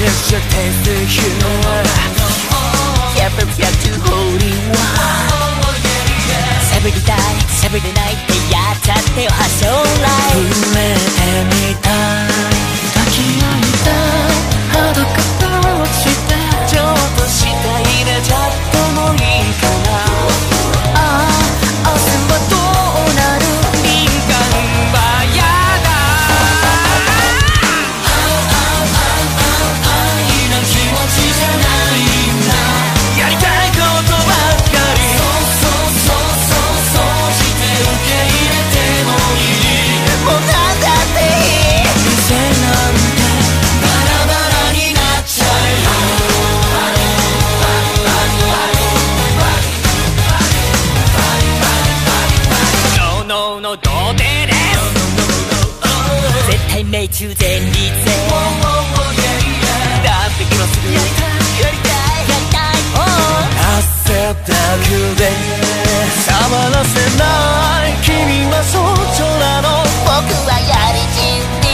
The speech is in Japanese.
Let's just dance to you. Yeah, baby, back to holy one. Saturday night, Saturday night でやっちゃってよ発祥ライブ触れてみたい抱き合いたい裸としてちょっとしたいねちょっともいいかなああ明日はどうなる敏感はやだ愛の気持ちじゃないんだやりたいことばっかりそうして受け入れてもいいもうなんだっていい店なんてバラバラになっちゃえよノーノー童貞です絶対命中全率でダンス今すぐやりたい汗だくで触らせない君はそっちなの僕はやりちん